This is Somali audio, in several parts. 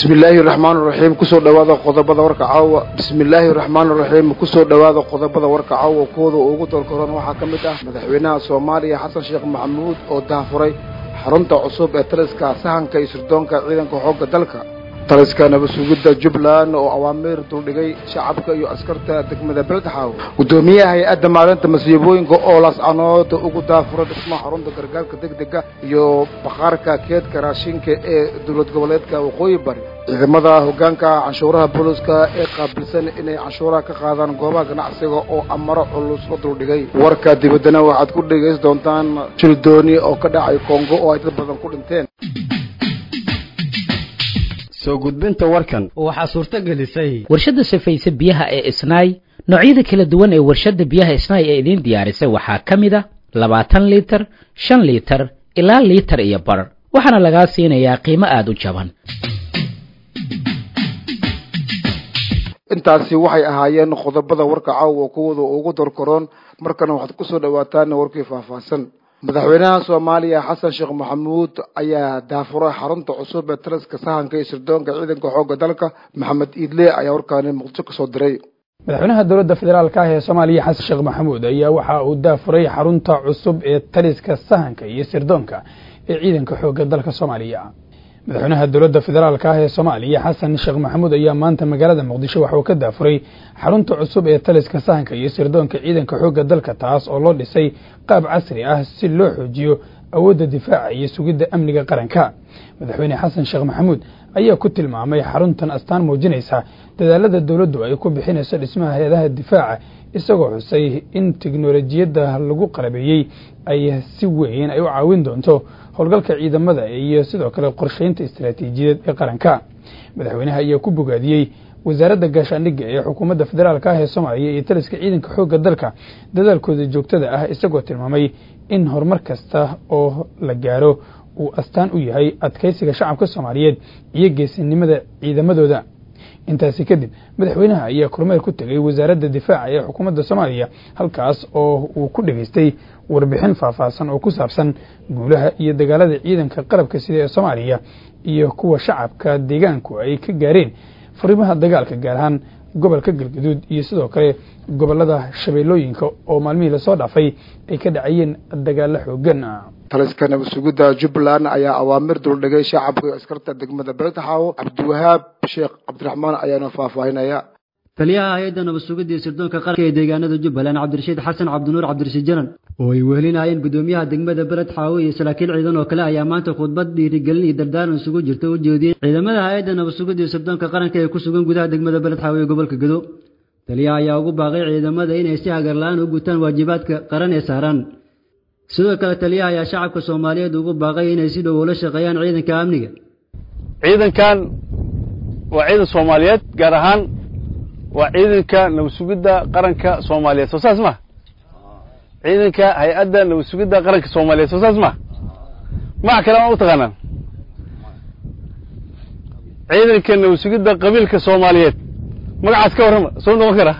بسم الله الرحمن الرحيم كسر دوادا قضبة ورقة عوا بسم الله الرحمن الرحيم كسر دوادا قضبة ورقة عوا كوضو وقود القرآن وحكمته مدحونا سوماليا حسن شيخ محمود أو دافري حرمت عصوب ترسكا سهن كيسردونكا عيدن كحوق دلكا ترسكا نبسوجد جبلان أو أوامر دولجي شعبك يو أسكرتا دكمة بلد حاو ودومية هي قدم على أنت مسيبوين كأولاس عناد وقود دافري اسمه حرمت كرجال كدك يو بخاركا كيد كراشين كدولت قبلتك وقوي بري ciidamada hoggaanka canshuuraha booliska ee qaabilsan inay canshuuraha ka qaadaan goobaha ganacsiga oo amaro culus la dul dhigay warka dibadana waxaad ku dhageysan doontaan jildooni oo ka dhacay Kongo oo ay dad badan ku dhinteen soo gudbinta warkan waxa suurta gelisay warshada safaysa biyaha ee Isnaay noocyada kala duwan ee warshada biyaha Isnaay ee idin diyaarisay waxa kamid ah 20 litir 5 litir ilaa litir iyo bar waxaana laga siinayaa qiimo aad u jaban intaasi waxay ahaayeen qodobada warka caawa kuwada ugu dorkoron markana waxaad ku soo dhawaataan warkii faahfaahsan madaxweynaha Soomaaliya Xasan Sheekh Maxamuud ayaa daafuray xarunta cusub ee taraska sahanka ee sirdoonka ciidanka xoogga dalka Maxamed Idle ayaa warkaan Muqdisho ka soo diray madaxweynaha dowladda federaalka ah ee Soomaaliya Xasan Sheekh Maxamuud ayaa waxa uu daafuray xarunta cusub ee taraska sahanka iyo sirdoonka ee ciidanka xoogga dalka Soomaaliya madaxweynaha dowladda federaalka ah ee Soomaaliya Xasan Sheekh Maxamuud ayaa maanta magaalada Muqdisho waxa uu ka daafuray xarunta cusub ee taliska sahanka iyo sirdoonka ciidanka xoogga dalka taas oo loo dhisay qaab casri ah si loo xoojiyo awoodda difaaca iyo sugidda amniga qaranka madaxweyne Xasan Sheekh Maxamuud ayaa ku tilmaamay xaruntan astaan muujinaysa dadaalada dowladdu ay ku bixinayso dhismaha hay'adaha difaaca isagoo xusay in tiknoolajiyadda lagu qalabeeyay ay si weyn ay u caawin doonto howlgalka ciidamada iyo sidoo kale qorsheynta istiraatiijiyadeed ee qaranka madaxweynaha ayaa ku bogaadiyay wasaaradda gaashaandhigga ee xukuumadda federaalka ah ee Soomaaliya iyo taliska ciidanka xoogga dalka dadaalkooda joogtada ah isagoo tilmaamay in horumar kasta oo la gaaro uu astaan u yahay adkaysiga shacabka Soomaaliyeed iyo geesinimada ciidamadooda intaasi kadib madaxweynaha ayaa kormeer ku tagay wasaaradda difaaca ee xukuumadda Soomaaliya halkaas oo uu ku dhageystay warbixin faahfaahsan oo ku saabsan guulaha iyo dagaalada ciidanka qalabka sida ee Soomaaliya iyo kuwa shacabka deegaanku ay ka gaareen fariimaha dagaalka gaar ahaan gobolka Galgaduud iyo sidoo kale gobolada Shabeellooyinka oo maalmihii la soo dhaafay ay ka dhacayeen dagaal xooggan taliska nabadgelyada Jubbaland ayaa awaamir dul dhigay shacabka askarta degmada Beledxaawo Cabdiwahaab Sheekh Cabdiraxmaan ayaana faahfaahinaya taliyaha hay'adda nabadgelyada sirdoonka qaranka ee deegaanada Jubbaland Cabdirashiid Xasan Cabdinuur Cabdirashiid Janan oo ay wehelinayeen gudoomiyaha degmada Beledxaawo iyo saraakiil ciidan oo kale ayaa maanta khudbad dhiirigelin iyo dardaaran isugu jirta u jeediyay ciidamada hay'adda nabadgelyada sirdoonka qaranka ee ku sugan gudaha degmada Beledxaawo ee gobolka Gedo taliyaha ayaa ugu baaqay ciidamada inay si hagar la'aan u gutaan waajibaadka qaran ee saaran sidoo kale taliyaha ayaa shacabka Soomaaliyeed ugu baaqay inay si dhow ula shaqeeyaan ciidanka amniga ciidankan waa ciidan Soomaaliyeed gaar ahaan waa ciidanka nabadgelyada qaranka Soomaaliyeed soo saas ma ciidanka hay'adda nabadgelyada qaranka Soomaaliyeed soo saas ma kala u taqaanaan ciidanka nabadgelyada qabiilka Soomaaliyeed magacaas ka warrama soo noqon kara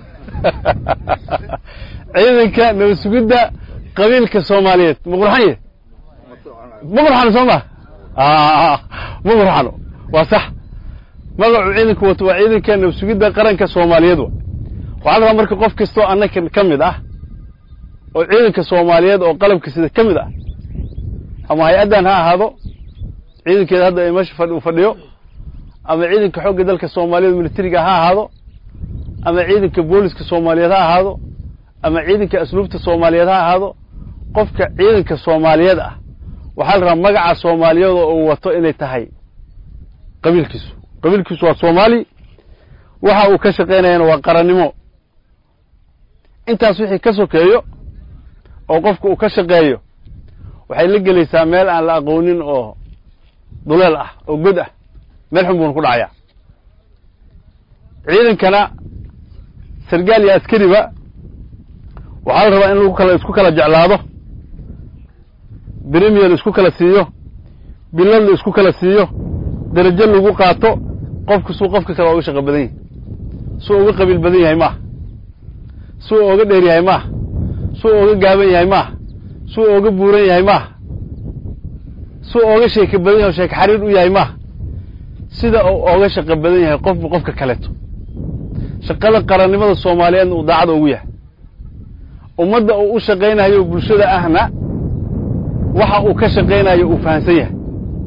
ciidanka nabadgelyada qabiilka Soomaaliyeed muqurxan Soomaa muqurxan waa sax magacu ciidanku waa ciidanka nabadgelyada qaranka Soomaaliyeed waxa marka qof kasto annaka kamid ah oo ciidanka Soomaaliyeed oo qalabka sida kamid ah ama hay'adan ha ahaado ciidankeeda hadda ay meesha fadhiyo ama ciidanka xoogga dalka Soomaaliyeed militariga ha ahaado ama ciidanka booliska Soomaaliyeed ha ahaado ama ciidanka asluubta Soomaaliyeed ha ahaado qofka ciidanka Soomaaliyeed ah waxa la rabaa magaca Soomaaliyeed oo wato inay tahay qabiilkiisu waa Soomaali waxa uu ka shaqeynayna waa qarannimo intaas wixii ka sokeeyo oo qofku uu ka shaqeeyo waxay la gelaysaa meel aan la aqoonin oo duleel ah oo god ah meel xun buu ku dhacayaa ciidankana sargaal iyo askariba waxa la rabaa in lagu isku kala jeclaado premier isku kala siiyo bilal isku kala siiyo darajo lagu qaato qofka kale oo shaqo badan yahay soo uga qabiil badan yahay ma soo uga dheer yahay ma soo uga gaaban yahay ma soo uga buuran yahay ma soo uga sheeko badan yahay sheeko xariir u yahay ma sida uu ooga shaqo badan yahay qofba qofka kaleeto shaqada qarannimada Soomaaliyeed uu daacad ugu yahay ummadda uu u shaqeynayo bulshada ahna waxa uu ka shaqeynayo uu fahansan yahay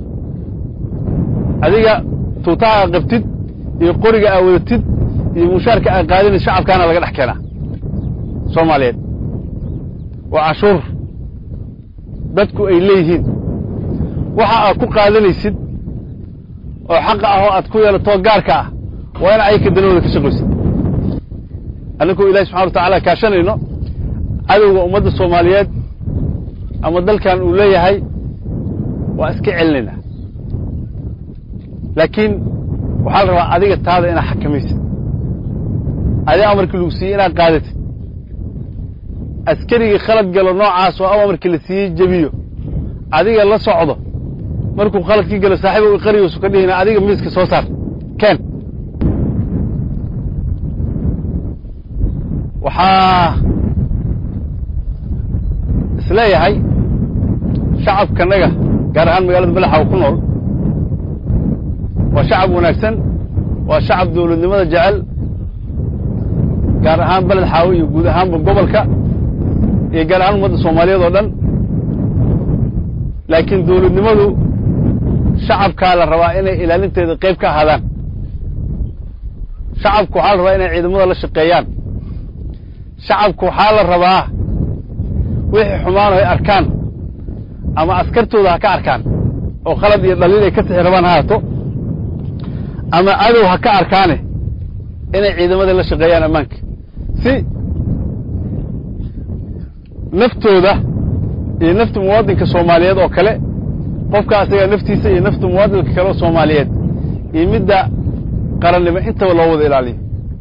adiga tuutaha qabtid iyo qoriga aad wadatid iyo mushaarka aad qaadin shacabkaana laga dhex keenaa Soomaaliyeed waa cashuur dadku ay leeyihiin waxa aad ku qaadanaysid oo xaq ah oo aad ku yeelato gaarka ah waa in ay ka danooda ka shaqeysid annagu Ilaahay subhanahu wa ta'ala ka shanayno adowga ummadda Soomaaliyeed ama dalkan uu leeyahay waa iska celinayna laakiin waxa la rabaa adiga taada inaad xakamaysid adiga amarkii lagu siiyay inaad qaadatid askariga khalad galo noocaas oo amarkii la siiyay jabiyo adiga la socdo markuu khaladkii galo saaxiibo uu qariyo soo ka dhigina adiga miiska soo saar kan waxa isleeyahay shacabkanaga gaar ahaan magaalada Balaxa ku nool waa shacab wanaagsan waa shacab dawladnimada jecel gaar ahaan balad xaawi iyo guud ahaan gobolka iyo gaar ahaan ummadda Soomaaliyeed oo dhan laakiin dawladnimadu shacabka la rabaa inay ilaalinteeda qayb ka ahaadaan shacabku waxa la rabaa inay ciidamada la shaqeeyaan shacabku waxa la rabaa wixii xumaan ay arkaan ama askartooda ka arkaan oo khalad iyo dhaliil ay ka tixirabaan haato ama adow ha ka arkaane inay ciidamada la shaqeeyaan amaanka si naftooda iyo nafta muwaadinka Soomaaliyeed oo kale qofka asaga naftiisa iyo nafta muwaadinka kale oo Soomaaliyeed iyo midda qarannimo inta loo wada ilaaliyo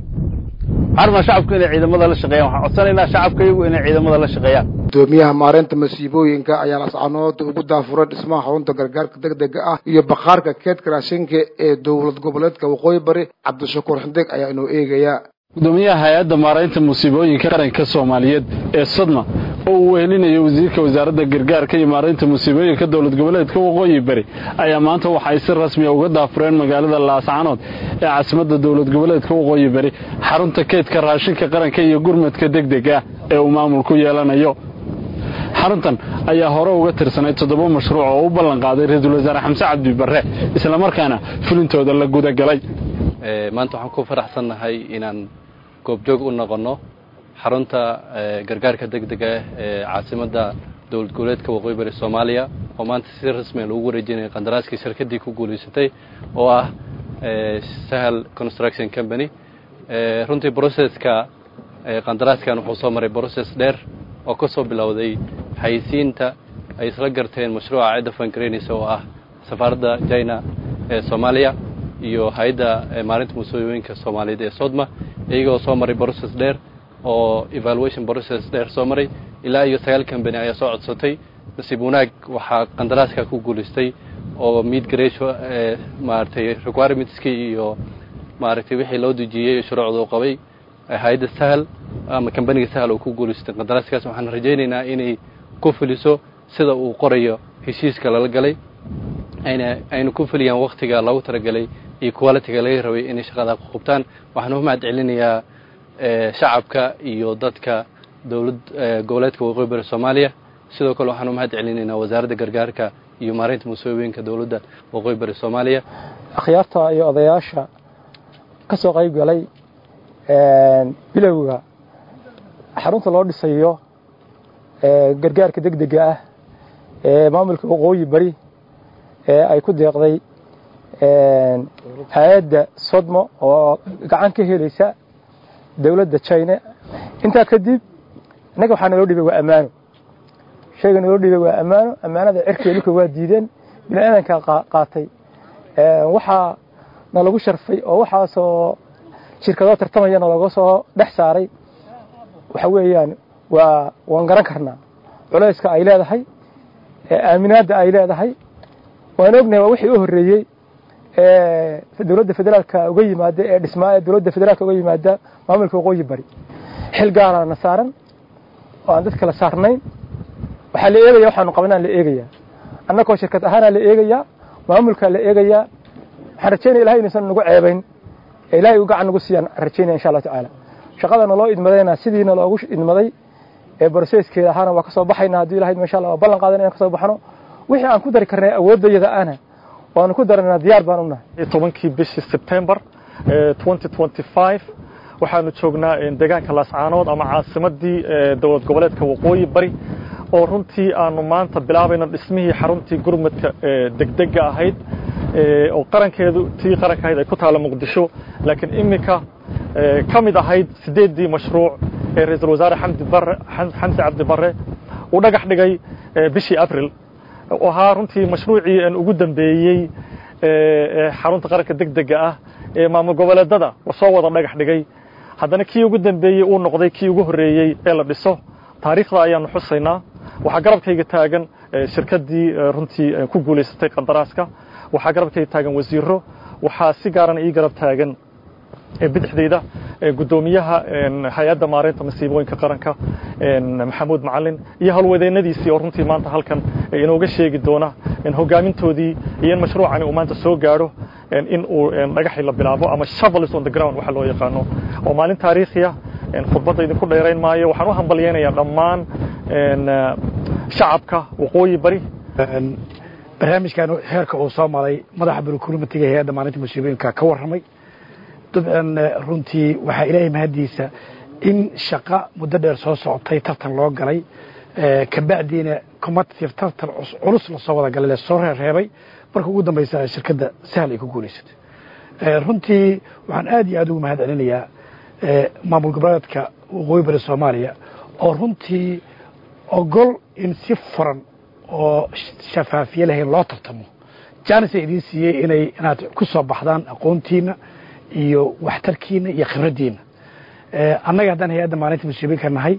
harma shacabku inay ciidamada la shaqeeyaan waxa codsanaynaa shacabka iyagu inay ciidamada la shaqeeyaan gudoomiyaha maareynta masiibooyinka ayaa lascanood ugu daafuray dhismaha xarunta gargaarka degdega ah iyo baqaarka keedka raashinka ee dowlad goboleedka Waqooyi Bari Cabdishakuur Xindig ayaa inoo eegaya gudoomiyaha hay'adda maareynta musiibooyinka qaranka Soomaaliyeed ee Sodma oo uu weelinayo wasiirka wasaaradda gargaarka iyo maareynta musiibooyinka dowlad goboleedka Waqooyi Bari ayaa maanta waxa ay si rasmi ah uga daafureen magaalada Laascaanood ee caasimadda dowlad goboleedka Waqooyi Bari xarunta keedka raashinka qaranka iyo gurmadka degdega ee uu maamulku yeelanayo xaruntan ayaa hore uga tirsanay 7 mashruuc oo u ballan qaaday ra'iisul wasaare Xamse Cabdi Barre isla markaana fulintooda la guda galay maanta waxaan ku faraxsanahay inaan goobjoog u noqono xarunta gargaarka degdega ee caasimadda dowlad goboleedka Waqooyi Bari Soomaaliya oo maanta si rasmi ah loogu wareejinay qandaraaskii shirkadii ku guuleysatay oo ah Sahal Construction Company runtii processka qandaraaskan wuxuu soo maray process dheer oo ka soo bilowday hay'adda ay isla garteen mashruuca cid fangareynaysa oo ah safaaradda China ee Soomaaliya iyo hay'adda maareynta musiibooyinka Soomaaliyeed ee Sodma iyagoo soo maray process dheer oo evaluation process dheer soo maray ilaa iyo 9 company ayaa soo codsatay nasiib wanaag waxa qandaraaska ku guuleystay oo mid gareesho maartay requirementski iyo maartay wixii loo dejiyay shuruucda uu qabay hay'adda Sahal ama company-ga Sahal oo ku guuleystay qandaraaskaas waxaan rajaynaynaa inay ku fuliso sida uu qorayo heshiiska la galay ayna ku fuliyaan waqtiga loogu talagalay iyo quality-ga laga rabay inay shaqada ku qabtaan waxaan u mahad celinayaa shacabka iyo dadka dowlad goboleedka Waqooyi Bari Soomaaliya sidoo kale waxaan u mahad celinaynaa wasaaradda gargaarka iyo maareynta musiibooyinka dowladda Waqooyi Bari Soomaaliya akhyaarta iyo odayaasha ka soo qayb galay bilowga xarunta loo dhisayo gargaarka degdega ah ee maamulka Waqooyi Bari ay ku deeqday hay'adda Sodma oo gacan ka helaysa dawladda China inta kadib anaga waxaan loo dhibay waa amaano shaygan loo dhibay waa amaanada cirkeedu waa diideen bilaadanka qaatay waxa lagu sharfay oo waxa soo shirkado tartamayana laga soo dhex saaray waxa weeyaan waan garan karnaa culayska ay leedahay aaminaada ay leedahay waan ognahay wixii u horeeyay dawladda federaalka uga yimaada ee dhismaha dawladda federaalka uga yimaada maamulka Waqooyi Bari xil gaar ah saaran oo aan dadka la saarnayn waxa la eegaya waxaan qabanaa la eegaya annagoo shirkad ahaan la eegaya maamulka la eegaya waxaan rajaynaya ilahay inaysan nagu ceebayn ee ilaahay u gacan nagu siiyaan rajaynaya insha Allah tacaala shaqadana loo idmadayna sidiina loogu idmaday ee processkeeda ahana waa ka soo baxaynaa haddii ilaahay insha Allah ballan qaadan inaan ka soo baxno wixii aan ku dari karnay awoodayada ana waan ku daranaa diyaar baan u nahay 10kii bishii September 2025 waxaanu joognaa deegaanka Laascaanood ama caasimadii dowlad goboleedka Waqooyi Bari oo runtii aanu maanta bilaabayna dhismihii xaruntii gurmadka degdega ahayd oo qarankeedu tii qarankayd ay ku taala Muqdisho laakiin imika kamid ahayd 8 mashruuc ee ra'iisul wasaare Xamse Cabdi Barre uu dhagax dhigay bishii April oo ahaa runtii mashruucii aan ugu dambeeyay xarunta qaranka degdega ah ee maamul goboleedada soo wada dhagax dhigay haddana kii ugu dambeeyay uu noqday kii ugu horeeyay ee la dhiso taariikhda ayaanu xusaynaa waxa garabkayga taagan shirkadii runtii ku guuleysatay qandaraaska waxa garabkayga taagan wasiiro waxa si gaaran ii garab taagan bidixdeeda gudoomiyaha hay'adda maareynta masiibooyinka qaranka Maxamuud Macallin iyo halwadeennadiisii oo runtii maanta halkan inooga sheegi doona in hogaamintoodii iyo in mashruucani uu maanta soo gaaro in uu dhagaxii la bilaabo ama shovels on the ground waxa loo yaqaano oo maalin taariikhiya khudbadda idinku dheerayn maayo waxaan u hambalyeeynaya dhammaan shacabka Waqooyi Bari barnaamijkan heerka uu soo maray madaxa bureaucratic hay'adda maareynta masiibooyinka ka warramay dabcan runtii waxa ilaahay mahadiisa in shaqa muddo dheer soo socotay tartan loo galay ka bacdiina commercial tartan culus la soo wada galay soo reebay markii ugu dambeysay shirkadda Sahal ay ku guuleysatay runtii waxaan aad iyo aad ugu mahadcelinayaa maamul goboleedka Waqooyi Bari Soomaaliya oo runtii ogol in si furan oo shafaafiye leh loo tartamo jaanisay idin siiyay inaad ku soo baxdaan aqoontiina iyo waxtarkiina iyo khibraddiina annaga haddaan hay'adda maareynta masiibooyinka nahay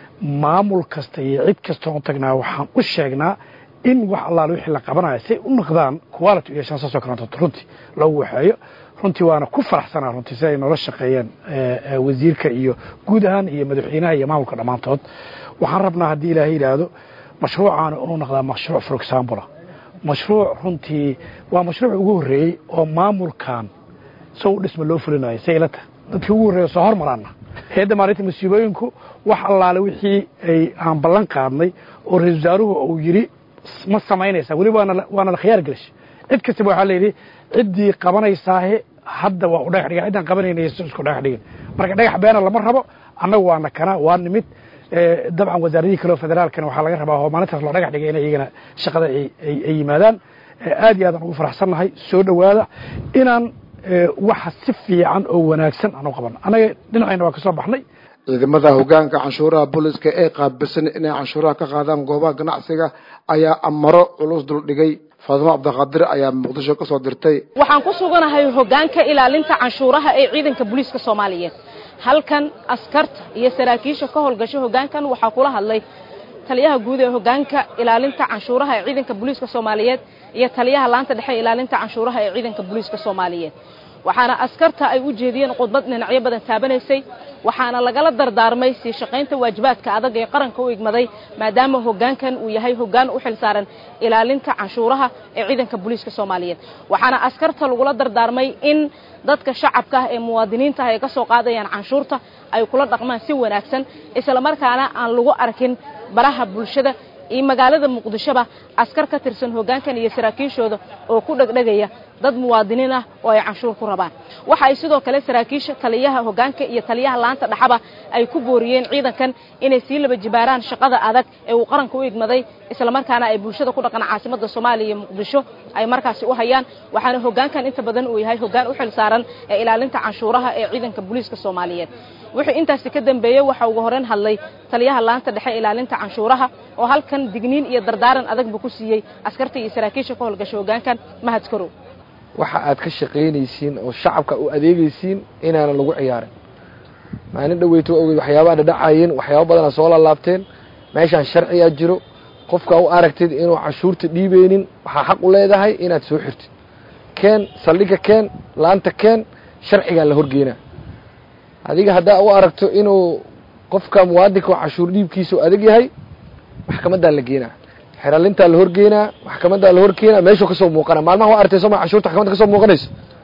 maamul kasta iyo cid kasta oo tagnaa waxaan u sheegnaa in wax allaale wixii la qabanayo si u noqdaan quality iyo shan soo kale runtii loogu waxeeyo runtii waana ku faraxsanaa runtii si ay nolol shaqeeyeen wasiirka iyo guud ahaan iyo madaxweynaha iyo maamulka dhammaantood waxaan rabnaa haddii ilaahay yidhaahdo mashruucaana inuu noqdaa mashruuc for example mashruuc runtii waa mashruuc ugu horreeyey oo maamulkan soo dhisma loo fulinayo saylata dadkii ugu horreeyay soo hormarana hay'adda maareynta masiibooyinku wax allaale wixii ay aan ballan qaadnay oo ra'iisul wasaaruhu uu yiri ma samaynaysa wali waana la khiyaar gelish cid kasta waxa la yiri ciddii qabanaysaa hadda waa u dhagax dhigan ciidan qabanaynaysa isku dhagax dhigan marka dhagax beena lama rabo annagu waana kana waa nimid dabcan wasaaradii kale federaalkana waxa laga rabaa oo maalintaas loo dhagax dhigay in iyagana shaqada ay yimaadaan aad iyo aad ugu faraxsanahay soo dhawaada inaan waxa si fiican oo wanaagsan aan u qaban anaga dhinacayna waa ka soo baxnay ciidamada hoggaanka canshuuraha booliska ee qaabilsan inay canshuuraha ka qaadaan goobaha ganacsiga ayaa amaro culus dul dhigay Faadimo Cabdiqaadir ayaa Muqdisho ka soo dirtay waxaan ku suganahay hoggaanka ilaalinta canshuuraha ee ciidanka booliska Soomaaliyeed halkan askarta iyo saraakiisha ka howlgasho hoggaankan waxa kula hadlay taliyaha guud ee hoggaanka ilaalinta canshuuraha ee ciidanka booliska Soomaaliyeed iyo taliyaha laanta dhexe ilaalinta canshuuraha ee ciidanka booliska Soomaaliyeed waxaana askarta ay u jeediyeen khudbad dhinacyo badan taabanaysay waxaana lagala dardaarmay si shaqaynta waajibaadka adag ee qaranka u igmaday maadaama hoggaankan uu yahay hoggaan u xilsaaran ilaalinta canshuuraha ee ciidanka booliska Soomaaliyeed waxaana askarta lagula dardaarmay in dadka shacabka ee muwaadiniinta ay ka soo qaadayaan canshuurta ay kula dhaqmaan si wanaagsan isla markaana aan lagu arkin baraha bulshada iyo magaalada Muqdishoba askar ka tirsan hoggaankan iyo saraakiishooda oo ku dhagdhagaya dad muwaadiniin ah oo ay canshuur ku rabaan waxa ay sidoo kale saraakiisha taliyaha hoggaanka iyo taliyaha laanta dhaxaba ay ku booriyeen ciidankan inay si laba jibaaraan shaqada adag ee uu qaranka u igmaday isla markaana ay bulshada ku dhaqan caasimadda Soomaaliya iyo Muqdisho ay markaasi u hayaan waxaana hoggaankan inta badan uu yahay hoggaan u xilsaaran ee ilaalinta canshuuraha ee ciidanka booliska Soomaaliyeed wixii intaas ka dambeeyay waxa ugu horeen hadlay taliyaha laanta dhexe ilaalinta canshuuraha oo halkan digniin iyo dardaaran adag ku siiyay askarta iyo saraakiisha ka howlgasho hoggaankan mahad karo waxa aad ka shaqeynaysiin oo shacabka u adeegaysiin inaana lagu ciyaarin maalin dhaweyto waxyaabaha dhacayeen waxyaabo badan soo laabteen meeshan sharciya jiro qofka u aragtid inuu cashuurta dhiibeynin waxa xaq u leedahay inaad soo xirtid keen saldhiga keen laanta keen sharciga la horgeena adiga hadaa u aragto inuu qofka muwaadinka cashuur dhiibkiisu adag yahay maxkamadda la geena xiralinta la horgeena maxkamadda la horgeena meesha ka soo muuqana maalmaha waa artay Soomaa cashuurta maxkamadda ka soo muuqanayso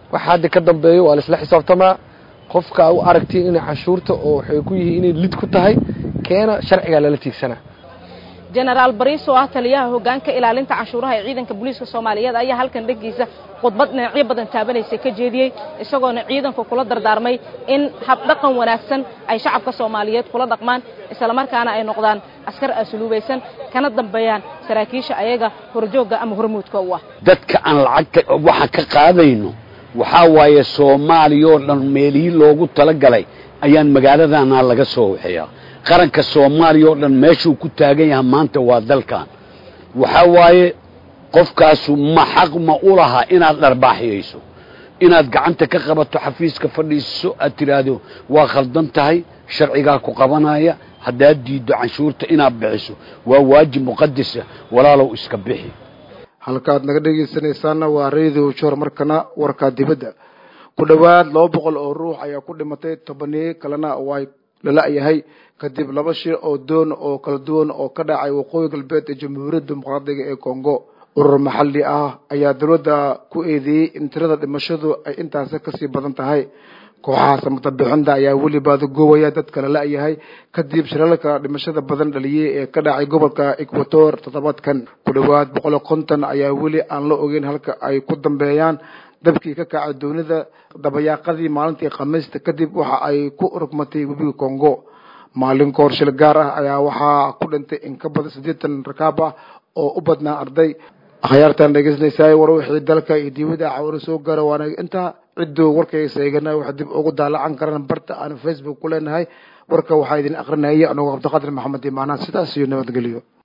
waxa hadda ka dambeeyo waa la isla xisaabtamaa qofka u aragtiin inay canshuurta oo waxay ku yihiin inay lid ku tahay keena sharciga lala tiigsanaa jenaraal bariis oo ah taliyaha hoggaanka ilaalinta canshuuraha ee ciidanka booliiska Soomaaliyeed ayaa halkan dhagiisa khudbad dhinacyo badan taabanaysa ka jeediyay isagoona ciidanka kula dardaarmay in hab dhaqan wanaagsan ay shacabka Soomaaliyeed kula dhaqmaan isla markaana ay noqdaan askar asluubaysan kana dambeeyaan saraakiisha ayaga horjooga ama hormuudka u ah dadka aan lacag waxa ka qaadayno waxa waaye Soomaaliya oo dhan meelihii loogu talagalay ayaan magaaladana laga soo wixiyaa qaranka Soomaaliya oo dhan meeshuu ku taagan yahay maanta waa dalkan waxa waaye qofkaas ma xaq ma u laha inaad dharbaaxiyayso inaad gacanta ka qabato xafiiska fadhiiso aad tiraahdo waa khaldan tahay sharciga ku qabanaya haddaad diido canshuurta inaad bixiso waa waajib muqaddas walaalow iska bixi halkaad naga dhageysanaysaana waa radio joor markana warka dibadda ku dhawaad 200 oo ruux ayaa ku dhimatay 10 kalena way la yahay kadib 2 shil oo doon oo kala duwan oo ka dhacay waqooyi galbeed ee Jamhuuriyadda Dimuqraadiga ee Congo urur maxalli ah ayaa dawladda ku eedeeyay in tirada dhimashadu ay intaas ka sii badan tahay kooxaha samatabbixinta ayaa weli baad goobaya dad kale la yahay kadib shilalka dhimashada badan dhaliyay ee ka dhacay gobolka Equator toddobaadkan ku dhawaad 150 ayaa weli aan la ogeyn halka ay ku dambeeyaan dabkii ka kacay doonida dabayaaqadii maalintii Khamiista kadib waxa ay ku urugmatay webiga Congo maalin koor shil gaar ah ayaa waxa ku dhintay in ka badan 80 rakaab ah oo u badnaa arday akhyaartan dhageysanaysaa war wixii dalka iyo dibadda cawri soo gaara waana inta ciddu warkaysa eegana waxa dib ugu daalacan karaan barta aan Facebook ku leenahay warka waxa idin aqrinayay anoo Cabdiqaadir Maxamed Imaan sidaas iyo nabadgelyo